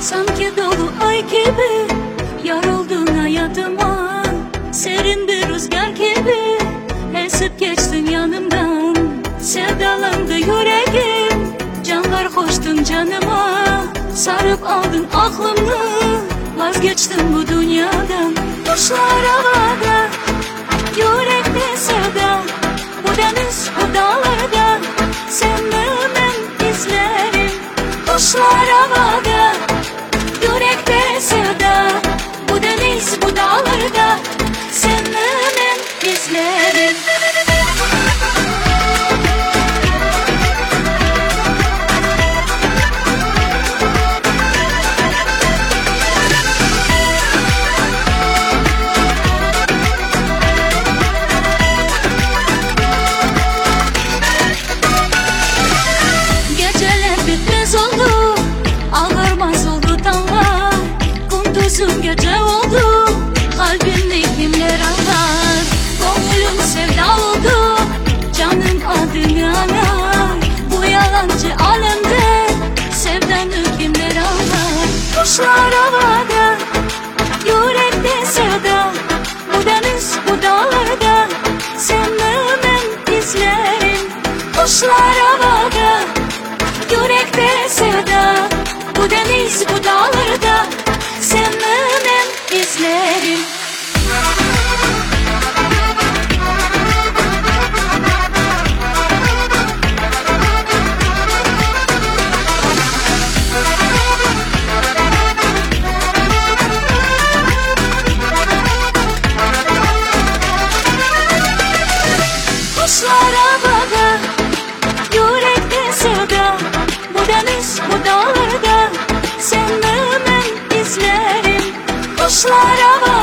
Sanki dolu ay gibi yarıldın hayatıma. Serin bir rüzgar gibi esip geçtin yanımdan. Sevdalandı yüreğim, canlar koştun canıma. Sarıp aldın aklımı, vazgeçtin bu dünyadan. Kuşlar havada, yürekte sevda. Bu deniz bu dağlarda, sevmemen izlerim. Kuşlar havada, yürekte sevda. Bu deniz bu dağlarda, sevmemen izlerim. Uzun gece oldu, kalbimde kimler ağlar. Gönlüm sevda oldu, canım adın yanar. Bu yalancı alemde sevdanı kimler ağlar. Kuşlar havada, yürekte sevda. Bu deniz bu dağlarda, sevmemen izlerim. Kuşlar havada, yürekte sevda. Bu deniz bu dağlarda, sevmemen izlerim. Kuşlar havada, yürekte sevda. Bu deniz bu dağlarda, sevmemen izlerim. Kuşlar havada.